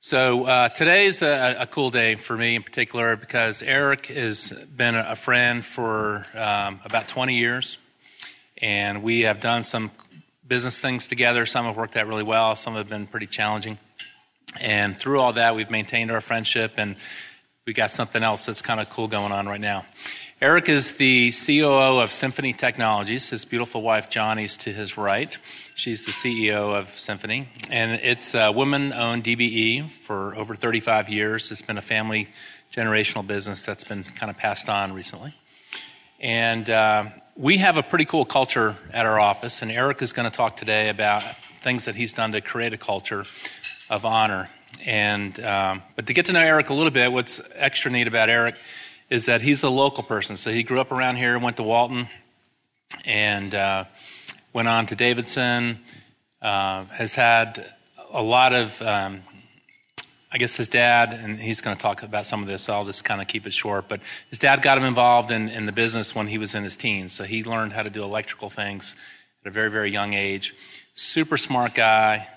Today's a cool day for me in particular because Eric has been a friend for about 20 years, and we have done some business things together. Some have worked out really well, some have been pretty challenging. And through all that, we've maintained our friendship, and we got something else that's kind of cool going on right now. Eric is the COO of Symphony Technologies. His beautiful wife, Johnny's to his right. She's the CEO of Symphony. And it's a woman-owned DBE for over 35 years. It's been a family generational business that's been kind of passed on recently. And we have a pretty cool culture at our office, and Eric is going to talk today about things that he's done to create a culture of honor. But to get to know Eric a little bit, what's extra neat about Eric is that he's a local person. So he grew up around here, went to Walton, and went on to Davidson, has had a lot of, I guess his dad, and he's going to talk about some of this, so I'll just kind of keep it short, but his dad got him involved in the business when he was in his teens. So he learned how to do electrical things at a very, very young age. Super smart guy.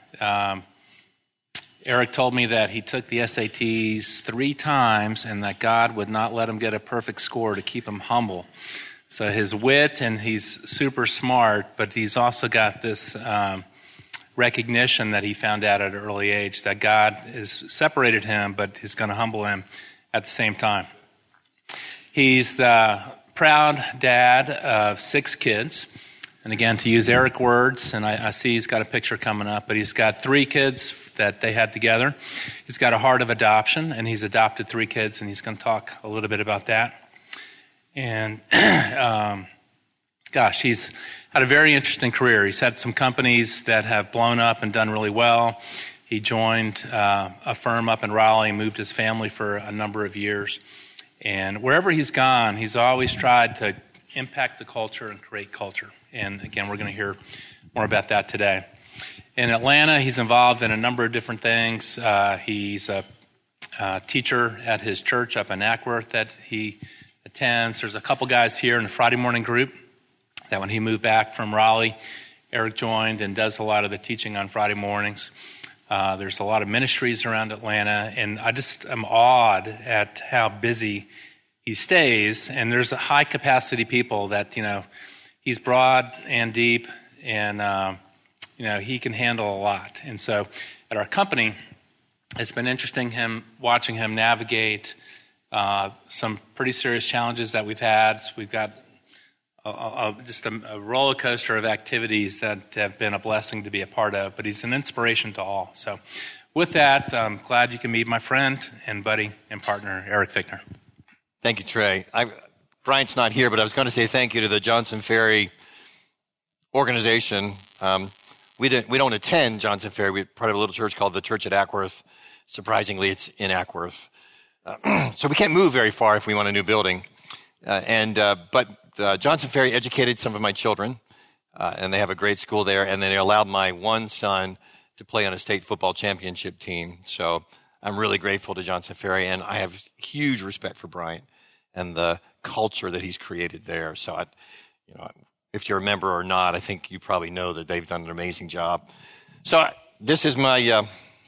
Eric told me that he took the SATs 3 times and that God would not let him get a perfect score to keep him humble. So his wit, and he's super smart, but he's also got this recognition that he found out at an early age that God has separated him, but he's going to humble him at the same time. He's the proud dad of 6 kids. And again, to use Eric words, and I see he's got a picture coming up, but he's got 3 kids that they had together. He's got a heart of adoption, and he's adopted 3 kids, and he's going to talk a little bit about that. And he's had a very interesting career. He's had some companies that have blown up and done really well. He joined a firm up in Raleigh, moved his family for a number of years. And wherever he's gone, he's always tried to impact the culture and create culture. And again, we're going to hear more about that today. In Atlanta, he's involved in a number of different things. He's a teacher at his church up in Ackworth that he attends. There's a couple guys here in the Friday morning group that when he moved back from Raleigh, Eric joined and does a lot of the teaching on Friday mornings. There's a lot of ministries around Atlanta, and I just am awed at how busy he stays. And there's a high capacity people that, he's broad and deep, and he can handle a lot. And so at our company, it's been interesting watching him navigate some pretty serious challenges that we've had. So we've got just a roller coaster of activities that have been a blessing to be a part of, but he's an inspiration to all. So with that, I'm glad you can meet my friend and buddy and partner, Eric Fichtner. Thank you, Trey. Bryant's not here, but I was going to say thank you to the Johnson Ferry organization. We don't attend Johnson Ferry. We're part of a little church called the Church at Ackworth. Surprisingly, it's in Ackworth. So we can't move very far if we want a new building. But Johnson Ferry educated some of my children, and they have a great school there. And then they allowed my one son to play on a state football championship team. So I'm really grateful to Johnson Ferry, and I have huge respect for Bryant and the culture that he's created there. So if you're a member or not, I think you probably know that they've done an amazing job. So this is my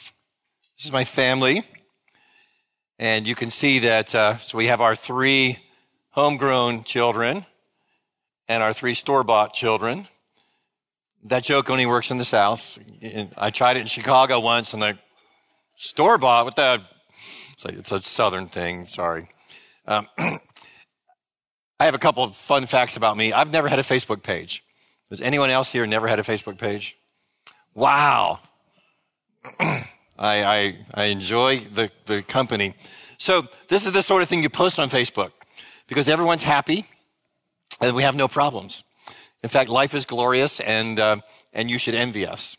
family, and you can see that. So we have our 3 homegrown children and our 3 store-bought children. That joke only works in the South. I tried it in Chicago once, and store-bought, what the? It's a Southern thing. Sorry. I have a couple of fun facts about me. I've never had a Facebook page. Does anyone else here never had a Facebook page? Wow. I enjoy the company. So this is the sort of thing you post on Facebook because everyone's happy and we have no problems. In fact, life is glorious and you should envy us.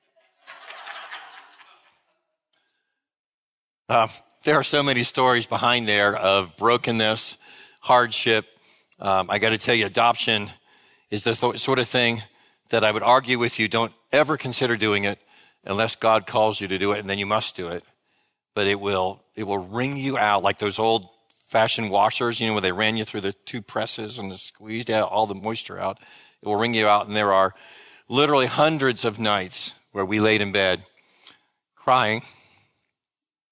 There are so many stories behind there of brokenness, hardship. I got to tell you, adoption is the sort of thing that I would argue with you. Don't ever consider doing it unless God calls you to do it, and then you must do it. But it will wring you out like those old-fashioned washers, where they ran you through the 2 presses and squeezed out all the moisture out. It will wring you out, and there are literally hundreds of nights where we laid in bed crying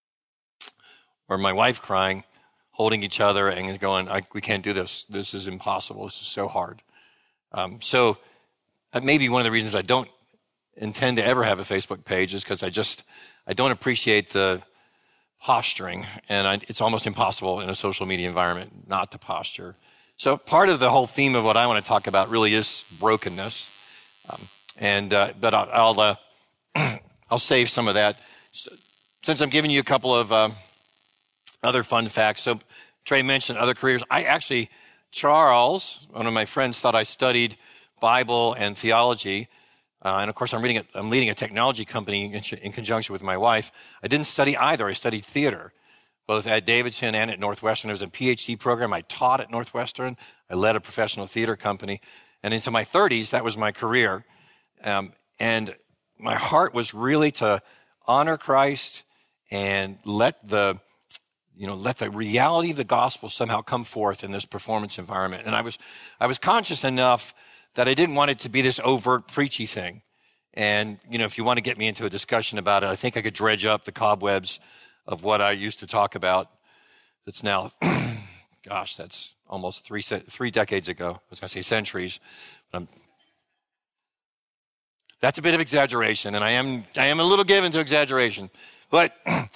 or my wife crying, holding each other and going, we can't do this. This is impossible. This is so hard. So that may be one of the reasons I don't intend to ever have a Facebook page, is because I don't appreciate the posturing, and it's almost impossible in a social media environment not to posture. So part of the whole theme of what I want to talk about really is brokenness, but I'll save some of that. Since I'm giving you a couple of other fun facts. So Trey mentioned other careers. Charles, one of my friends, thought I studied Bible and theology. And of course, I'm leading a technology company in conjunction with my wife. I didn't study either. I studied theater, both at Davidson and at Northwestern. There was a PhD program. I taught at Northwestern. I led a professional theater company. And into my 30s, that was my career. And my heart was really to honor Christ and let the reality of the gospel somehow come forth in this performance environment. And I was conscious enough that I didn't want it to be this overt preachy thing. And, if you want to get me into a discussion about it, I think I could dredge up the cobwebs of what I used to talk about. That's now, that's almost three decades ago. I was going to say centuries. But that's a bit of exaggeration, and I am a little given to exaggeration. But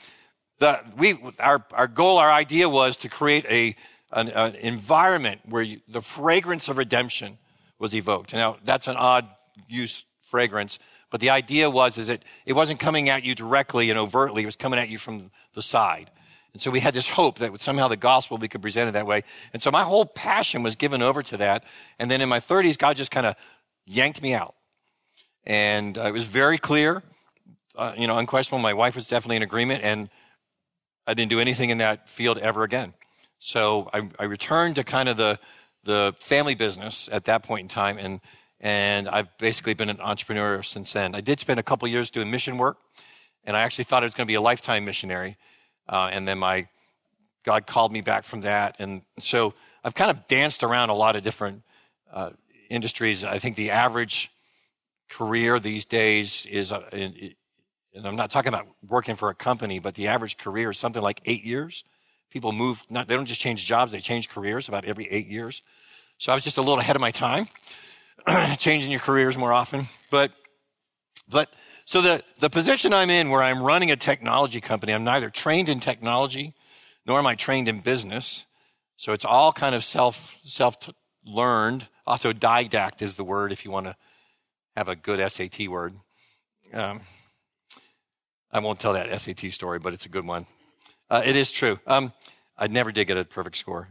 our goal, our idea was to create an environment where the fragrance of redemption was evoked. Now, that's an odd use, fragrance, but the idea was that it wasn't coming at you directly and overtly. It was coming at you from the side. And so we had this hope that somehow the gospel we could present it that way. And so my whole passion was given over to that. And then in my 30s, God just kind of yanked me out. And it was very clear, unquestionable. My wife was definitely in agreement, and I didn't do anything in that field ever again. So I returned to kind of the family business at that point in time, and I've basically been an entrepreneur since then. I did spend a couple years doing mission work, and I actually thought I was going to be a lifetime missionary. And then God called me back from that. And so I've kind of danced around a lot of different industries. I think the average career these days is, and I'm not talking about working for a company, but the average career is something like 8 years. People move, they don't just change jobs, they change careers about every 8 years. So I was just a little ahead of my time, changing your careers more often. But so the position I'm in, where I'm running a technology company, I'm neither trained in technology, nor am I trained in business. So it's all kind of self-learned. Autodidact is the word if you want to have a good SAT word. I won't tell that SAT story, but it's a good one. It is true. I never did get a perfect score.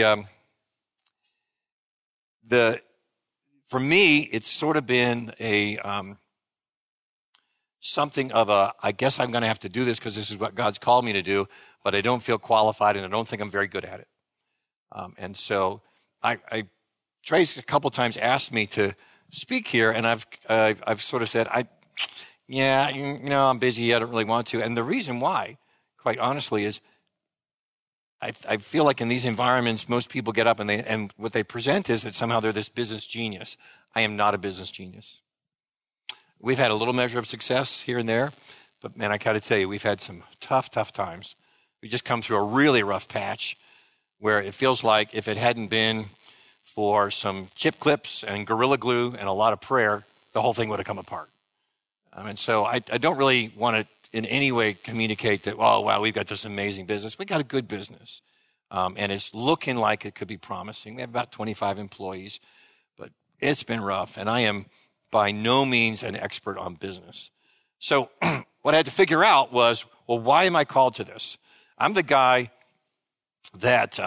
For me, it's sort of been something of I guess I'm going to have to do this because this is what God's called me to do, but I don't feel qualified and I don't think I'm very good at it. And so Trey's a couple times asked me to speak here, and I've sort of said, I'm busy. I don't really want to. And the reason why, quite honestly, is I feel like in these environments, most people get up and what they present is that somehow they're this business genius. I am not a business genius. We've had a little measure of success here and there, but man, I got to tell you, we've had some tough times. We just come through a really rough patch where it feels like if it hadn't been for some chip clips and Gorilla Glue and a lot of prayer, the whole thing would have come apart. And so I don't really want to in any way communicate that, oh, wow, we've got this amazing business. We got a good business. And it's looking like it could be promising. We have about 25 employees, but it's been rough. And I am by no means an expert on business. So what I had to figure out was, well, why am I called to this? I'm the guy that,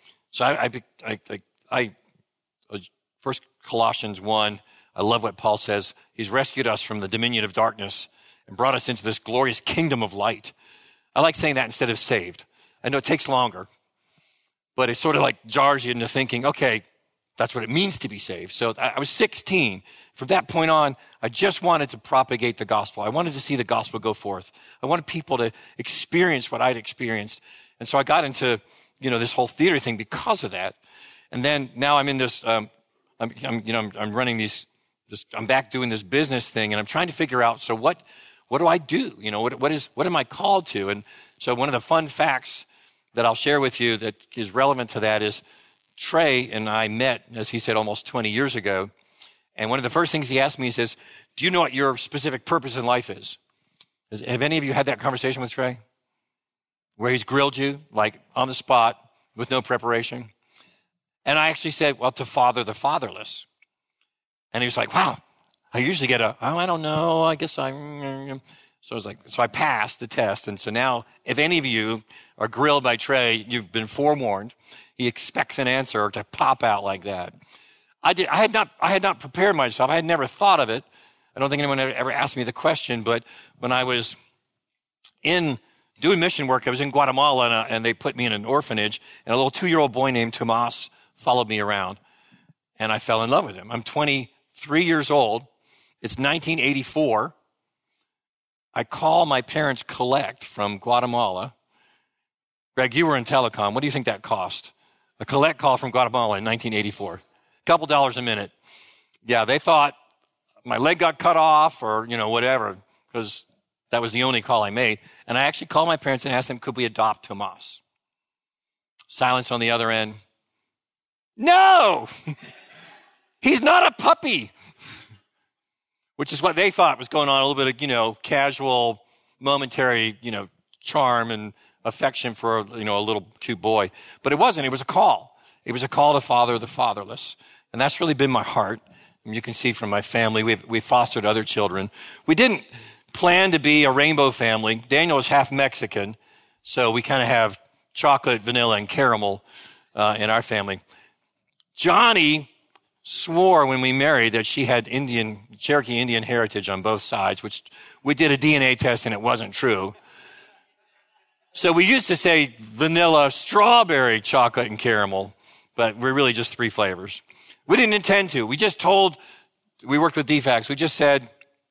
First Colossians 1, I love what Paul says. He's rescued us from the dominion of darkness and brought us into this glorious kingdom of light. I like saying that instead of saved. I know it takes longer, but it sort of like jars you into thinking, okay, that's what it means to be saved. So I was 16. From that point on, I just wanted to propagate the gospel. I wanted to see the gospel go forth. I wanted people to experience what I'd experienced. And so I got into, this whole theater thing because of that. And then now I'm in this, I'm running these, I'm back doing this business thing, and I'm trying to figure out, so what do I do? What am I called to? And so one of the fun facts that I'll share with you that is relevant to that is Trey and I met, as he said, almost 20 years ago. And one of the first things he asked me, he says, do you know what your specific purpose in life is? Have any of you had that conversation with Trey? Where he's grilled you, like on the spot, with no preparation? And I actually said, well, to father the fatherless. And he was like, wow, I usually get I don't know, I guess So I was like, so I passed the test. And so now, if any of you are grilled by Trey, you've been forewarned. He expects an answer to pop out like that. I had not prepared myself. I had never thought of it. I don't think anyone ever asked me the question, but when I was doing mission work, I was in Guatemala, and they put me in an orphanage, and a little 2-year-old boy named Tomas followed me around, and I fell in love with him. I'm 23 years old. It's 1984. I call my parents collect from Guatemala. Greg, you were in telecom. What do you think that cost? A collect call from Guatemala in 1984. A couple dollars a minute. Yeah, they thought my leg got cut off or, whatever, because that was the only call I made. And I actually called my parents and asked them, could we adopt Tomas? Silence on the other end. No! He's not a puppy. Which is what they thought was going on, a little bit of, casual, momentary, charm and affection for, a little cute boy. But it wasn't. It was a call. It was a call to father the fatherless. And that's really been my heart. And you can see from my family, we fostered other children. We didn't plan to be a rainbow family. Daniel is half Mexican, so we kind of have chocolate, vanilla, and caramel in our family. Johnny swore when we married that she had Cherokee Indian heritage on both sides, which we did a DNA test and it wasn't true. So we used to say vanilla, strawberry, chocolate, and caramel, but we're really just 3 flavors. We didn't intend to. We worked with DFACS. We just said,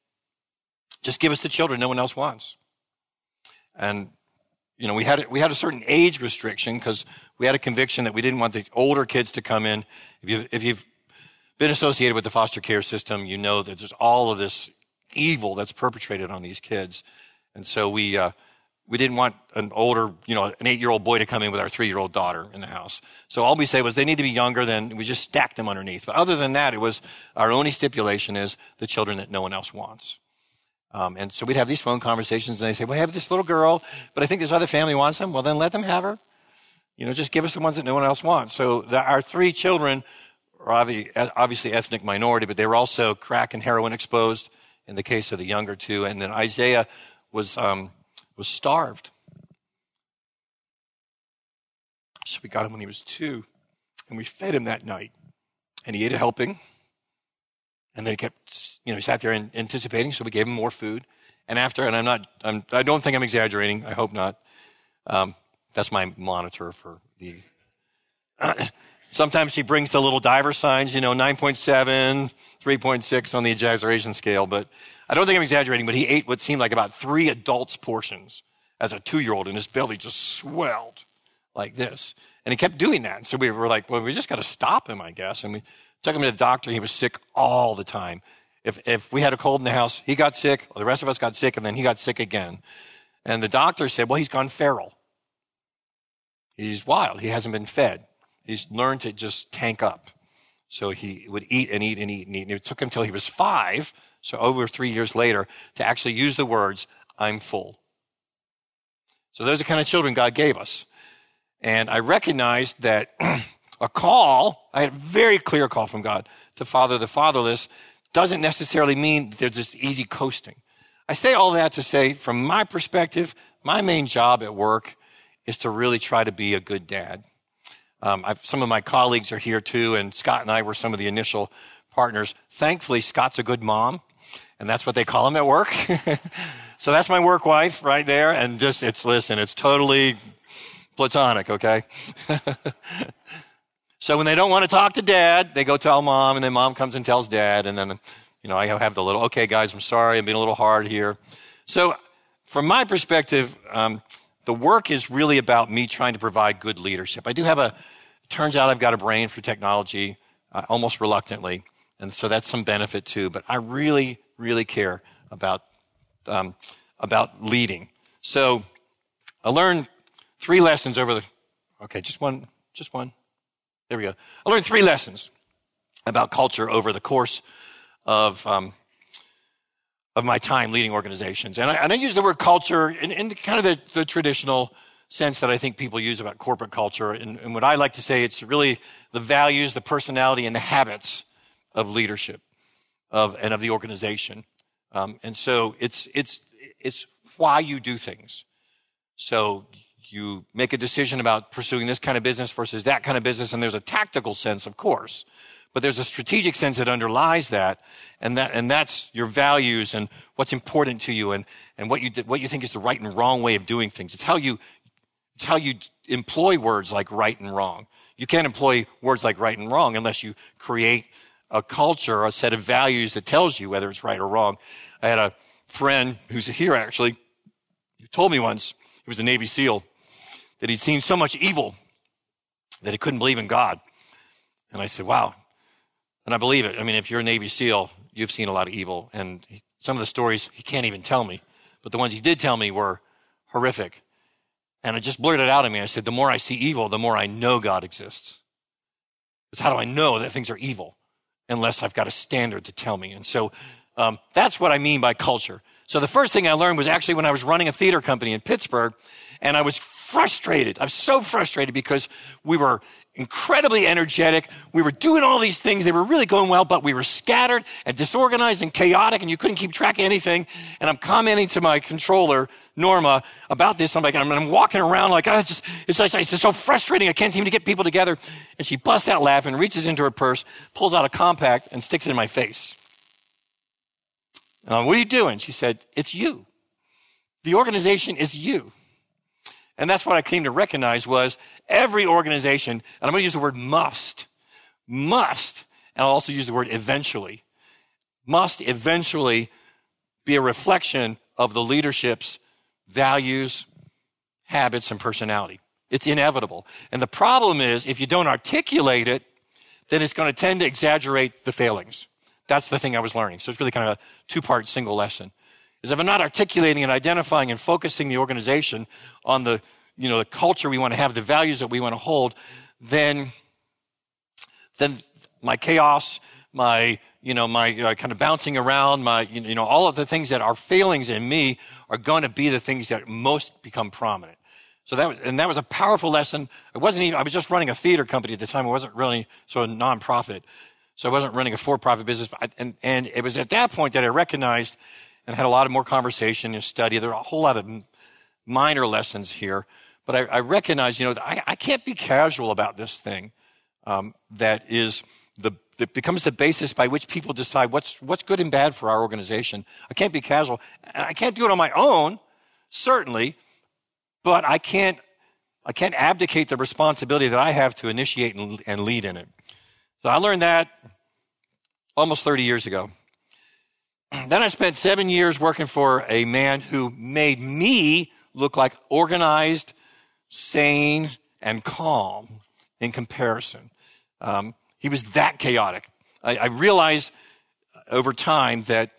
just give us the children no one else wants. And, we had a certain age restriction because we had a conviction that we didn't want the older kids to come in. If you've been associated with the foster care system, you know that there's all of this evil that's perpetrated on these kids. And so we didn't want an older, an 8-year-old boy to come in with our 3-year-old daughter in the house. So all we say was they need to be younger than, we just stacked them underneath. But other than that, it was our only stipulation is the children that no one else wants. And so we'd have these phone conversations and they say, well, I have this little girl, but I think this other family wants them. Well, then let them have her. Just give us the ones that no one else wants. So our 3 children are obviously ethnic minority, but they were also crack and heroin exposed in the case of the younger 2. And then Isaiah was starved. So we got him when he was 2, and we fed him that night. And he ate a helping. And then he kept, he sat there anticipating, so we gave him more food. And after, and I don't think I'm exaggerating, I hope not. That's my monitor for the, sometimes he brings the little diver signs, 9.7, 3.6 on the exaggeration scale, but I don't think I'm exaggerating, but he ate what seemed like about 3 adults' portions as a 2-year-old, and his belly just swelled like this. And he kept doing that. And so we were like, well, we just got to stop him, I guess. And we took him to the doctor. He was sick all the time. If we had a cold in the house, he got sick, the rest of us got sick, and then he got sick again. And the doctor said, well, he's gone feral. He's wild. He hasn't been fed. He's learned to just tank up. So he would eat and eat and eat and eat. And it took him until he was 5, so over 3 years later, to actually use the words, I'm full. So those are the kind of children God gave us. And I recognized that I had a very clear call from God to father the fatherless, doesn't necessarily mean there's just easy coasting. I say all that to say, from my perspective, my main job at work is to really try to be a good dad. Some of my colleagues are here too, and Scott and I were some of the initial partners. Thankfully, Scott's a good mom, and that's what they call him at work. So that's my work wife right there, and it's totally platonic, okay? So when they don't want to talk to dad, they go tell mom, and then mom comes and tells dad, and then, I have the little, okay, guys, I'm sorry, I'm being a little hard here. So from my perspective, the work is really about me trying to provide good leadership. Turns out I've got a brain for technology, almost reluctantly, and so that's some benefit too, but I really, really care about leading. So I learned 3 lessons just one. There we go. I learned 3 lessons about culture over the course of my time leading organizations. And I use the word culture in kind of the traditional sense that I think people use about corporate culture. And what I like to say, it's really the values, the personality, and the habits of leadership and of the organization. And so it's why you do things. So you make a decision about pursuing this kind of business versus that kind of business, and there's a tactical sense, of course, but there's a strategic sense that underlies that, and that's your values and what's important to you, and what you think is the right and wrong way of doing things. It's how you employ words like right and wrong. You can't employ words like right and wrong unless you create a culture, a set of values that tells you whether it's right or wrong. I had a friend who's here actually, who told me once, he was a Navy SEAL, that he'd seen so much evil that he couldn't believe in God. And I said, wow. And I believe it. I mean, if you're a Navy SEAL, you've seen a lot of evil. And some of the stories he can't even tell me, but the ones he did tell me were horrific. And I just blurted out at me. I said, the more I see evil, the more I know God exists. Because how do I know that things are evil unless I've got a standard to tell me? And so that's what I mean by culture. So the first thing I learned was actually when I was running a theater company in Pittsburgh, and I was frustrated. I was so frustrated because we were incredibly energetic. We were doing all these things. They were really going well, but we were scattered and disorganized and chaotic, and you couldn't keep track of anything. And I'm commenting to my controller, Norma, about this. I'm walking around like, it's so frustrating. I can't seem to get people together. And she busts out laughing, reaches into her purse, pulls out a compact, and sticks it in my face. And I'm, what are you doing? She said, it's you. The organization is you. And that's what I came to recognize was every organization, and I'm going to use the word must, and I'll also use the word eventually, must eventually be a reflection of the leadership's values, habits, and personality. It's inevitable. And the problem is, if you don't articulate it, then it's going to tend to exaggerate the failings. That's the thing I was learning. So it's really kind of a 2-part single lesson. Is if I'm not articulating and identifying and focusing the organization on the culture we want to have, the values that we want to hold, then my chaos, my kind of bouncing around, all of the things that are failings in me are going to be the things that most become prominent. So that was a powerful lesson. I was just running a theater company at the time. I wasn't really a nonprofit. So I wasn't running a for-profit business. And it was at that point that I recognized and had a lot of more conversation and study. There are a whole lot of minor lessons here. But I recognize, that I can't be casual about this thing that becomes the basis by which people decide what's good and bad for our organization. I can't be casual. I can't do it on my own, certainly, but I can't abdicate the responsibility that I have to initiate and lead in it. So I learned that almost 30 years ago. Then I spent 7 years working for a man who made me look like organized, sane, and calm in comparison. He was that chaotic. I realized over time that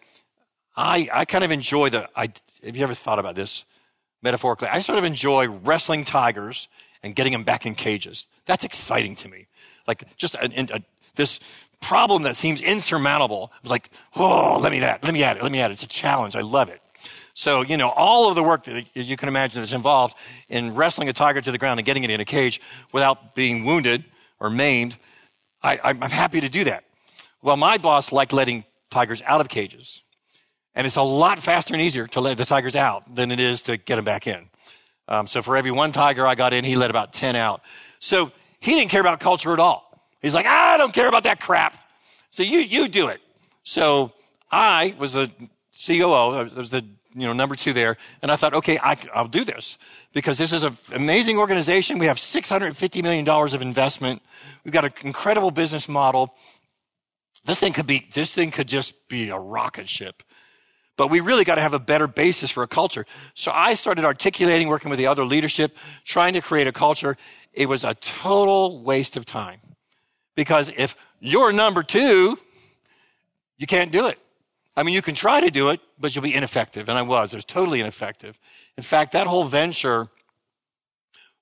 I kind of enjoy have you ever thought about this metaphorically? I sort of enjoy wrestling tigers and getting them back in cages. That's exciting to me. Like just this problem that seems insurmountable. Like, oh, let me at it. It's a challenge. I love it. So, all of the work that you can imagine that's involved in wrestling a tiger to the ground and getting it in a cage without being wounded or maimed, I'm happy to do that. Well, my boss liked letting tigers out of cages. And it's a lot faster and easier to let the tigers out than it is to get them back in. So for every 1 tiger I got in, he let about 10 out. So he didn't care about culture at all. He's like, I don't care about that crap. So you do it. So I was the COO. I was the number 2 there. And I thought, okay, I'll do this because this is an amazing organization. We have $650 million of investment. We've got an incredible business model. This thing could just be a rocket ship. But we really got to have a better basis for a culture. So I started articulating, working with the other leadership, trying to create a culture. It was a total waste of time. Because if you're number 2, you can't do it. I mean, you can try to do it, but you'll be ineffective. And I was totally ineffective. In fact, that whole venture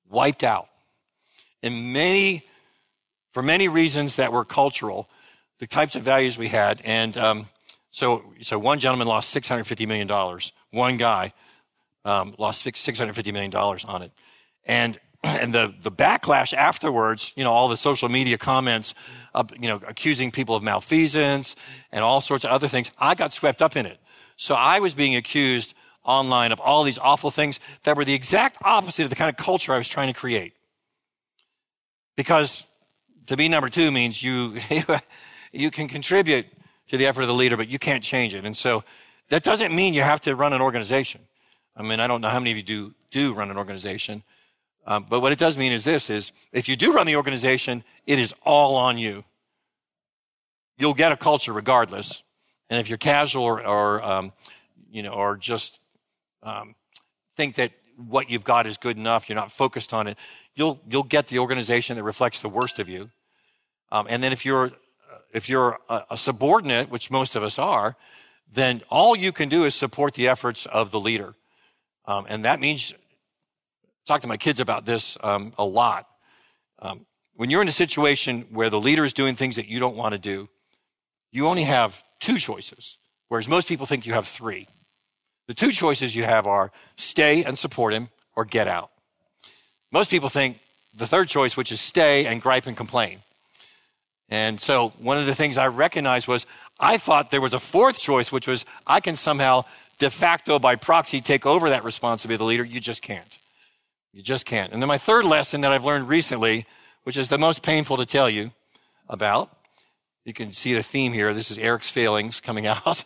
wiped out. And for many reasons that were cultural, the types of values we had. And so one gentleman lost $650 million. One guy lost $650 million on it. And the backlash afterwards, all the social media comments, accusing people of malfeasance and all sorts of other things, I got swept up in it. So I was being accused online of all these awful things that were the exact opposite of the kind of culture I was trying to create. Because to be number two means you can contribute to the effort of the leader, but you can't change it. And so that doesn't mean you have to run an organization. I mean, I don't know how many of you do run an organization. But what it does mean is if you do run the organization, it is all on you. You'll get a culture regardless. And if you're casual or just think that what you've got is good enough, you're not focused on it, you'll get the organization that reflects the worst of you. And then if you're a subordinate, which most of us are, then all you can do is support the efforts of the leader. And that means, talk to my kids about this a lot. When you're in a situation where the leader is doing things that you don't want to do, you only have two choices, whereas most people think you have three. The two choices you have are stay and support him or get out. Most people think the third choice, which is stay and gripe and complain. And so one of the things I recognized was I thought there was a fourth choice, which was I can somehow de facto by proxy take over that responsibility of the leader. You just can't. You just can't. And then my third lesson that I've learned recently, which is the most painful to tell you about, you can see the theme here. This is Eric's failings coming out.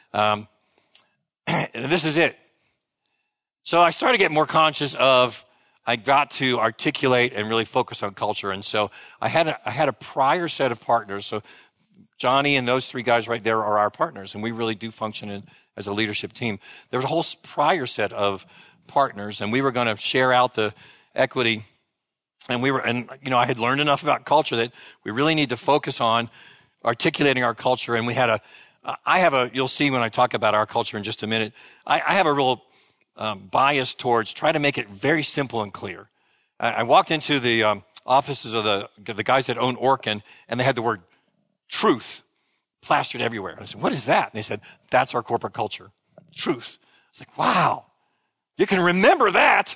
This is it. So I started to get more conscious of I got to articulate and really focus on culture. And so I had a prior set of partners. So Johnny and those three guys right there are our partners, and we really do function as a leadership team. There was a whole prior set of partners, and we were going to share out the equity. And I had learned enough about culture that we really need to focus on articulating our culture. And you'll see when I talk about our culture in just a minute, I have a real bias towards trying to make it very simple and clear. I walked into the offices of the guys that own Orkin, and they had the word truth plastered everywhere. And I said, what is that? And they said, that's our corporate culture, truth. It's like, wow, you can remember that.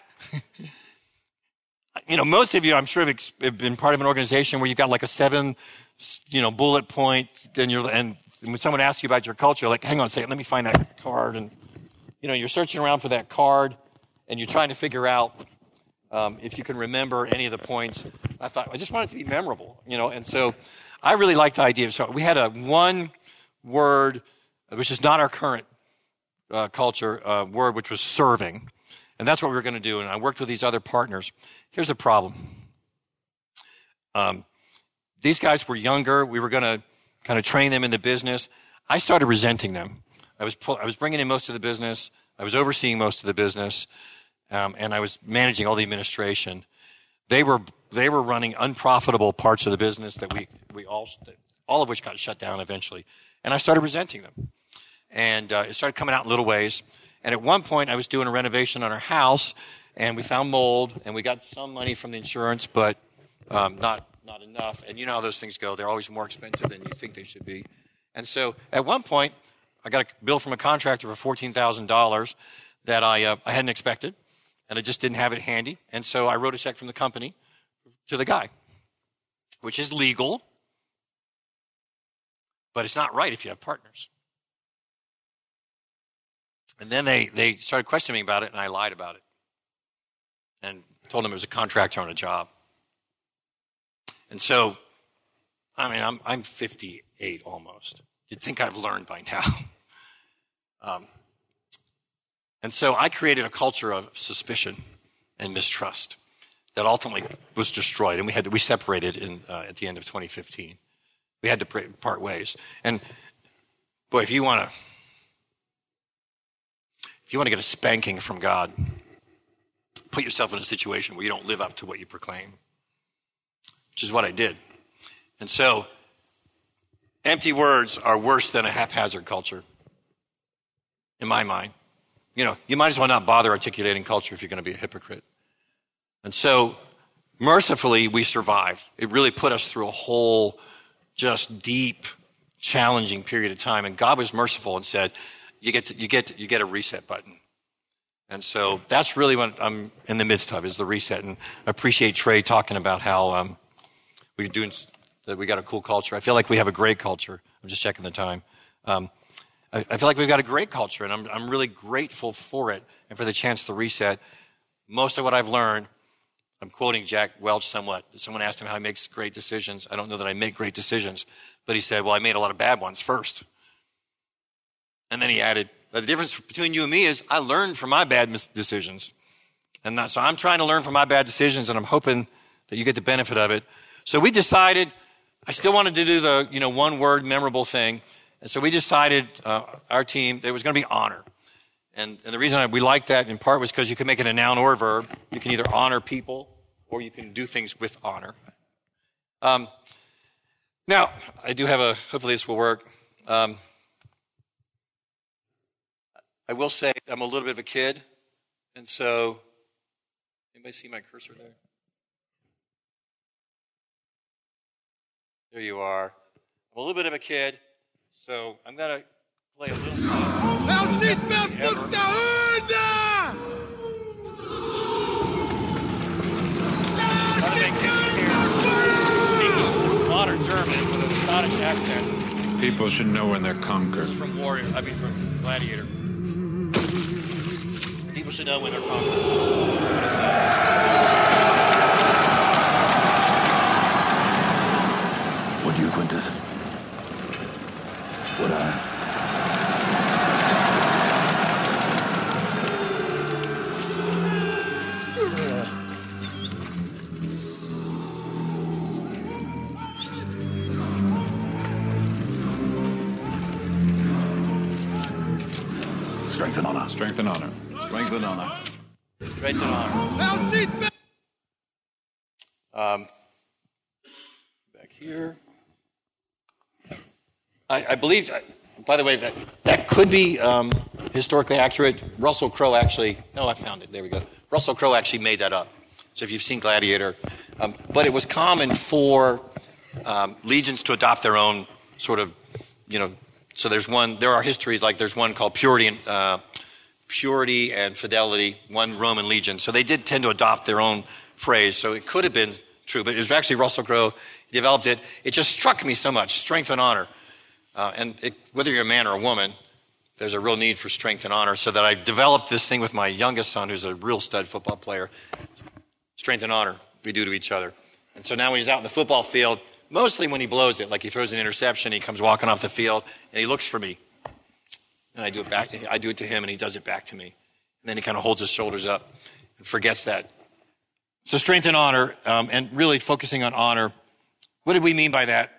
Most of you, I'm sure, have been part of an organization where you've got like a 7, bullet point, and when someone asks you about your culture, like, hang on a second, let me find that card. And, you're searching around for that card, and you're trying to figure out if you can remember any of the points. I thought, I just want it to be memorable, and so I really liked the idea. So we had a one word, which is not our current culture word, which was serving. And that's what we were going to do. And I worked with these other partners. Here's the problem. These guys were younger. We were going to kind of train them in the business. I started resenting them. I was bringing in most of the business. I was overseeing most of the business. And I was managing all the administration. They were running unprofitable parts of the business that we all of which got shut down eventually. And I started resenting them. And it started coming out in little ways. And at one point, I was doing a renovation on our house, and we found mold, and we got some money from the insurance, but not enough. And you know how those things go. They're always more expensive than you think they should be. And so at one point, I got a bill from a contractor for $14,000 that I hadn't expected, and I just didn't have it handy. And so I wrote a check from the company to the guy, which is legal, but it's not right if you have partners. And then they started questioning me about it, and I lied about it and told them it was a contractor on a job. And so, I'm 58 almost. You'd think I've learned by now. And so I created a culture of suspicion and mistrust that ultimately was destroyed, and we separated at the end of 2015. We had to part ways. And boy, if you want to get a spanking from God, put yourself in a situation where you don't live up to what you proclaim, which is what I did. And so, empty words are worse than a haphazard culture, in my mind. You might as well not bother articulating culture if you're going to be a hypocrite. And so mercifully, we survived. It really put us through a whole just deep, challenging period of time. And God was merciful and said, you get a reset button. And so that's really what I'm in the midst of, is the reset. And I appreciate Trey talking about how we got a cool culture. I feel like we have a great culture. I'm just checking the time. I feel like we've got a great culture, and I'm really grateful for it and for the chance to reset. Most of what I've learned, I'm quoting Jack Welch somewhat. Someone asked him how he makes great decisions. I don't know that I make great decisions, but he said, well, I made a lot of bad ones first. And then he added, the difference between you and me is I learned from my bad decisions. So I'm trying to learn from my bad decisions, and I'm hoping that you get the benefit of it. So we decided, I still wanted to do the, one word memorable thing. And so we decided, our team, there was going to be honor. And the reason we liked that in part was because you can make it a noun or a verb. You can either honor people or you can do things with honor. Now, I do have hopefully this will work. I will say I'm a little bit of a kid. And so, anybody see my cursor there? There you are. I'm a little bit of a kid. So I'm going to play a little song. Speaking modern German with a Scottish accent. People should know when they're conquered. This is from from Gladiator. People should know when they're conquered. What do you, Quintus? What I? Strength and honor. Strength and honor. Strength and honor. Strength and honor. Back here. I believe, by the way, that could be historically accurate. Russell Crowe actually, no, I found it. There we go. Russell Crowe actually made that up. So if you've seen Gladiator. But it was common for legions to adopt their own sort of, so there are histories, like there's one called Purity and Fidelity, one Roman legion. So they did tend to adopt their own phrase. So it could have been true, but it was actually Russell Crowe who developed it. It just struck me so much, strength and honor. Whether you're a man or a woman, there's a real need for strength and honor. So that I developed this thing with my youngest son, who's a real stud football player. Strength and honor we do to each other. And so now when he's out in the football field, mostly when he blows it, like he throws an interception, he comes walking off the field, and he looks for me. And I do it back. I do it to him, and he does it back to me. And then he kind of holds his shoulders up and forgets that. So strength and honor, and really focusing on honor. What did we mean by that?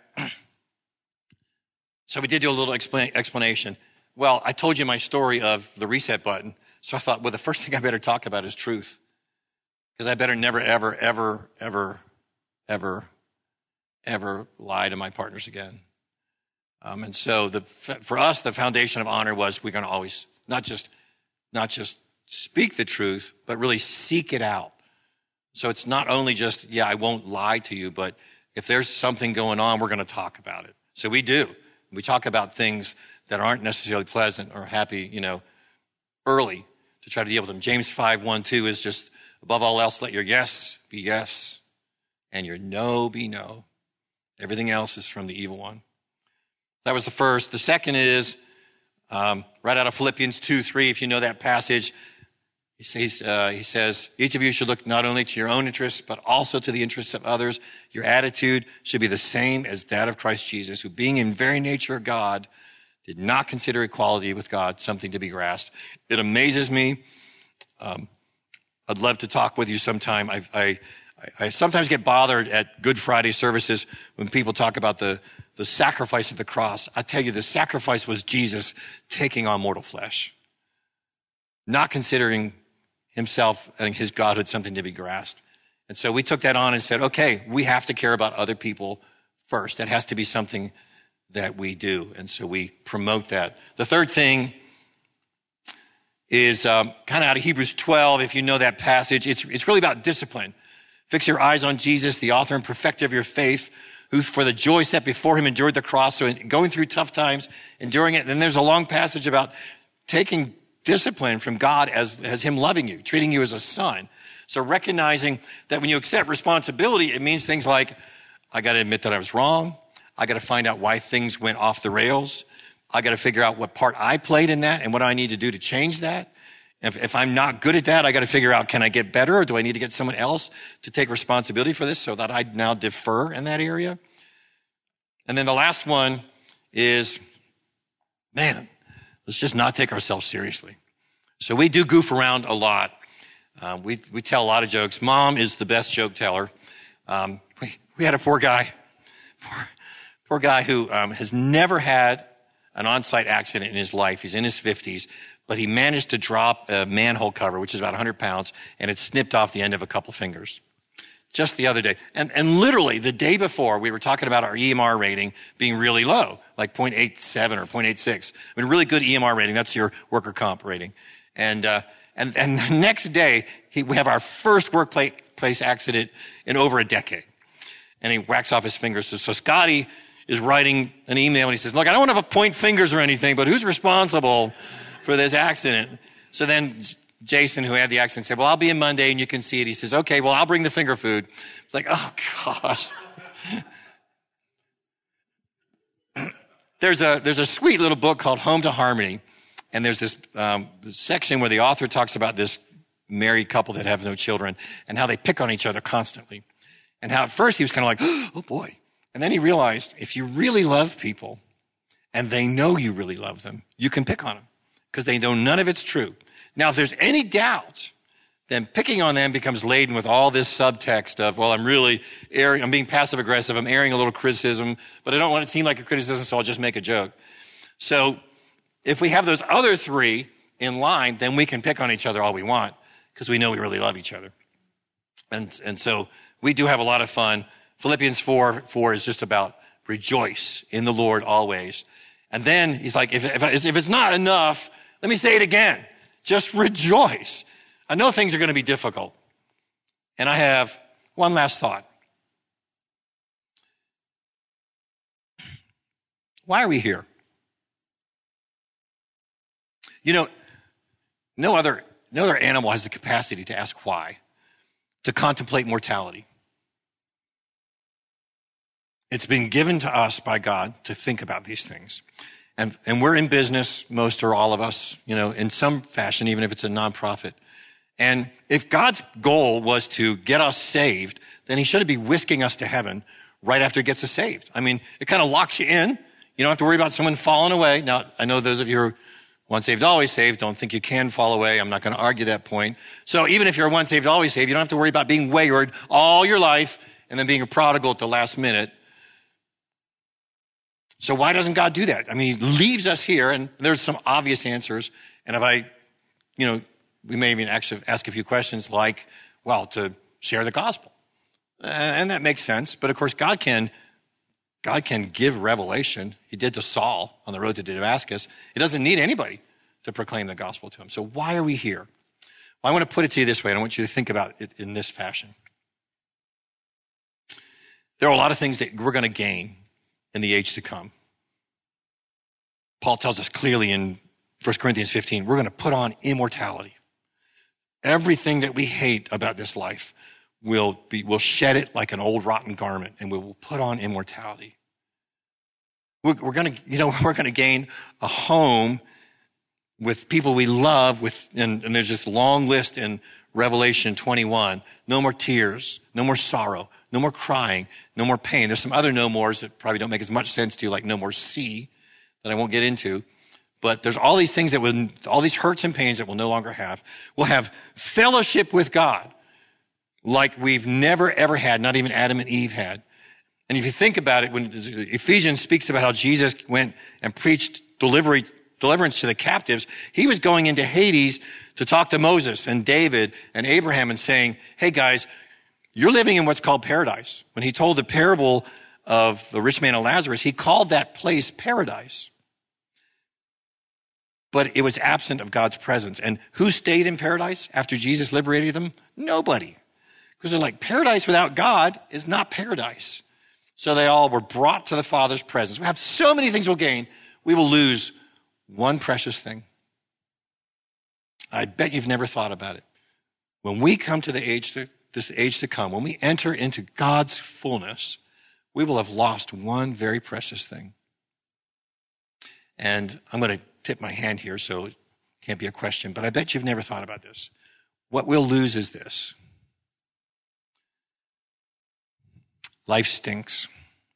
So we did do a little explanation. Well, I told you my story of the reset button. So I thought, well, the first thing I better talk about is truth. Because I better never, ever, ever, ever, ever, ever lie to my partners again. And so for us, the foundation of honor was we're going to always not just speak the truth, but really seek it out. So it's not only just, I won't lie to you, but if there's something going on, we're going to talk about it. So we do. We talk about things that aren't necessarily pleasant or happy, early to try to deal with them. James 5:1-2 is just, above all else, let your yes be yes and your no be no. Everything else is from the evil one. That was the first. The second is right out of Philippians 2:3, if you know that passage. He says, each of you should look not only to your own interests, but also to the interests of others. Your attitude should be the same as that of Christ Jesus, who being in very nature God, did not consider equality with God something to be grasped. It amazes me. I'd love to talk with you sometime. I sometimes get bothered at Good Friday services when people talk about the sacrifice of the cross. I tell you, the sacrifice was Jesus taking on mortal flesh, not considering himself and his godhood something to be grasped. And so we took that on and said, okay, we have to care about other people first. That has to be something that we do. And so we promote that. The third thing is kind of out of Hebrews 12, if you know that passage. It's really about discipline. Fix your eyes on Jesus, the author and perfecter of your faith, who for the joy set before him endured the cross. So going through tough times, enduring it. And then there's a long passage about taking discipline from God as him loving you, treating you as a son. So recognizing that when you accept responsibility, it means things like, I got to admit that I was wrong. I got to find out why things went off the rails. I got to figure out what part I played in that and what I need to do to change that. If I'm not good at that, I got to figure out, can I get better, or do I need to get someone else to take responsibility for this so that I now defer in that area? And then the last one is, man, let's just not take ourselves seriously. So we do goof around a lot. We tell a lot of jokes. Mom is the best joke teller. We had a poor guy who has never had an on-site accident in his life. He's in his 50s, but he managed to drop a manhole cover, which is about 100 pounds, and it snipped off the end of a couple fingers just the other day. And literally the day before, we were talking about our EMR rating being really low, like 0.87 or 0.86. I mean, really good EMR rating. That's your worker comp rating. And the next day, we have our first workplace accident in over a decade. And he whacks off his fingers. So Scotty is writing an email and he says, look, I don't want to have a point fingers or anything, but who's responsible for this accident? So then Jason, who had the accident, said, well, I'll be in Monday and you can see it. He says, okay, well, I'll bring the finger food. It's like, oh gosh. There's a sweet little book called Home to Harmony. And there's this section where the author talks about this married couple that have no children and how they pick on each other constantly. And how at first he was kind of like, oh boy. And then he realized if you really love people and they know you really love them, you can pick on them because they know none of it's true. Now, if there's any doubt, then picking on them becomes laden with all this subtext of, well, I'm being passive aggressive, I'm airing a little criticism, but I don't want it to seem like a criticism, so I'll just make a joke. So if we have those other three in line, then we can pick on each other all we want because we know we really love each other. And so we do have a lot of fun. Philippians 4 is just about rejoice in the Lord always. And then he's like, if it's not enough, let me say it again. Just rejoice. I know things are going to be difficult. And I have one last thought. Why are we here? You know, no other animal has the capacity to ask why, to contemplate mortality. It's been given to us by God to think about these things. And we're in business, most or all of us, in some fashion, even if it's a nonprofit. And if God's goal was to get us saved, then he shouldn't be whisking us to heaven right after he gets us saved. I mean, it kind of locks you in. You don't have to worry about someone falling away. Now, I know those of you who are once saved, always saved, don't think you can fall away. I'm not going to argue that point. So even if you're once saved, always saved, you don't have to worry about being wayward all your life and then being a prodigal at the last minute. So why doesn't God do that? I mean, he leaves us here, and there's some obvious answers. And we may even actually ask a few questions like, well, to share the gospel. And that makes sense. But of course, God can give revelation. He did to Saul on the road to Damascus. He doesn't need anybody to proclaim the gospel to him. So why are we here? Well, I want to put it to you this way, and I want you to think about it in this fashion. There are a lot of things that we're going to gain in the age to come. Paul tells us clearly in 1 Corinthians 15, we're going to put on immortality. Everything that we hate about this life, we'll shed it like an old rotten garment, and we will put on immortality. We're going to gain a home with people we love, and there's this long list in Revelation 21. No more tears, no more sorrow, no more crying, no more pain. There's some other no mores that probably don't make as much sense to you, like no more sea, that I won't get into. But there's all these things all these hurts and pains that we'll no longer have. We'll have fellowship with God like we've never, ever had, not even Adam and Eve had. And if you think about it, when Ephesians speaks about how Jesus went and preached deliverance to the captives, he was going into Hades to talk to Moses and David and Abraham and saying, hey guys, you're living in what's called paradise. When he told the parable of the rich man and Lazarus, he called that place paradise. but it was absent of God's presence. And who stayed in paradise after Jesus liberated them? Nobody. Because they're like, paradise without God is not paradise. So they all were brought to the Father's presence. We have so many things we'll gain. We will lose one precious thing. I bet you've never thought about it. When we come to this age to come, when we enter into God's fullness, we will have lost one very precious thing. And I'm going to tip my hand here, so it can't be a question, but I bet you've never thought about this. What we'll lose is this. Life stinks.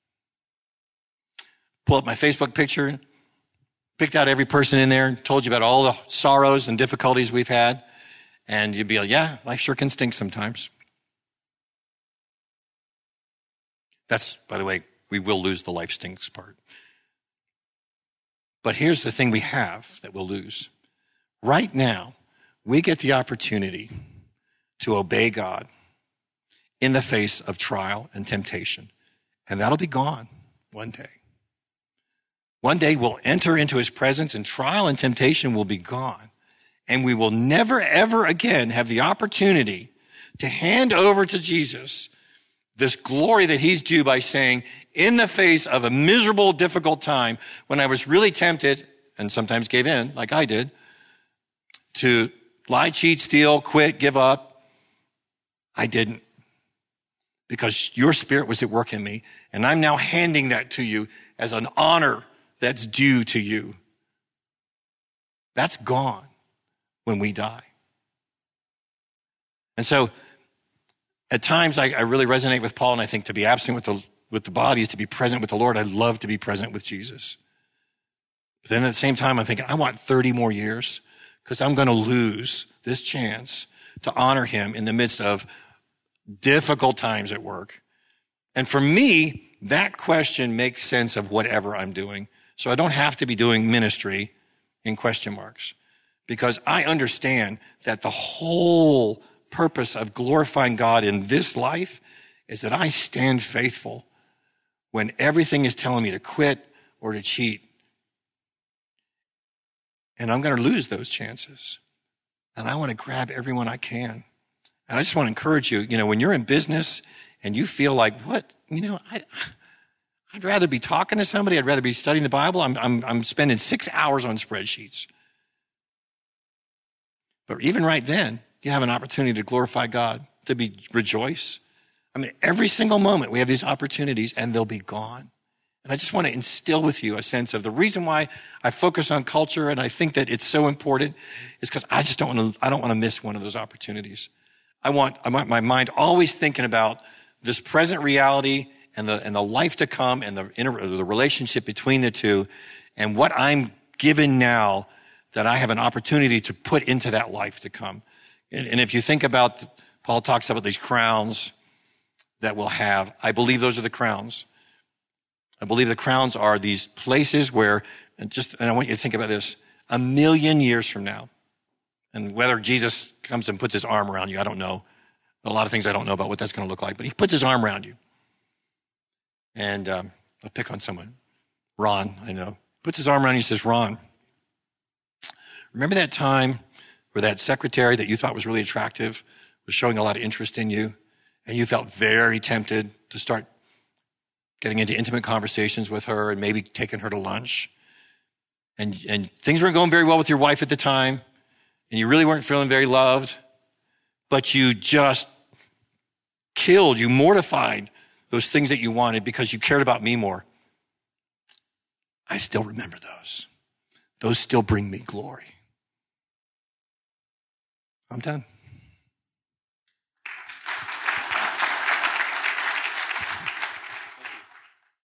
Pull up my Facebook picture, picked out every person in there, told you about all the sorrows and difficulties we've had, and you'd be like, yeah, life sure can stink sometimes. That's, by the way, we will lose the life stinks part. But here's the thing we have that we'll lose. Right now, we get the opportunity to obey God in the face of trial and temptation. And that'll be gone one day. One day we'll enter into his presence and trial and temptation will be gone. And we will never, ever again have the opportunity to hand over to Jesus this glory that he's due by saying, in the face of a miserable, difficult time, when I was really tempted, and sometimes gave in, like I did, to lie, cheat, steal, quit, give up, I didn't. Because your Spirit was at work in me, and I'm now handing that to you as an honor that's due to you. That's gone when we die. And so, at times, I really resonate with Paul, and I think to be absent with the body is to be present with the Lord. I love to be present with Jesus. But then at the same time, I'm thinking, I want 30 more years because I'm going to lose this chance to honor him in the midst of difficult times at work. And for me, that question makes sense of whatever I'm doing. So I don't have to be doing ministry in question marks because I understand that the whole purpose of glorifying God in this life is that I stand faithful when everything is telling me to quit or to cheat. And I'm going to lose those chances. And I want to grab everyone I can. And I just want to encourage you, when you're in business and you feel like, I'd rather be talking to somebody. I'd rather be studying the Bible. I'm spending 6 hours on spreadsheets. But even right then, you have an opportunity to glorify God, to rejoice. I mean, every single moment we have these opportunities and they'll be gone. And I just want to instill with you a sense of the reason why I focus on culture and I think that it's so important is because I don't want to miss one of those opportunities. I want my mind always thinking about this present reality and the life to come and the relationship between the two and what I'm given now that I have an opportunity to put into that life to come. And if you think about, Paul talks about these crowns that we'll have. I believe those are the crowns. I believe the crowns are these places where, and I want you to think about this, 1,000,000 years from now, and whether Jesus comes and puts his arm around you, I don't know. A lot of things I don't know about what that's going to look like, but he puts his arm around you. And I'll pick on someone. Ron, I know. Puts his arm around you and says, Ron, remember that time where that secretary that you thought was really attractive was showing a lot of interest in you, and you felt very tempted to start getting into intimate conversations with her and maybe taking her to lunch. And things weren't going very well with your wife at the time, and you really weren't feeling very loved, but you just you mortified those things that you wanted because you cared about me more. I still remember those. Those still bring me glory. I'm done.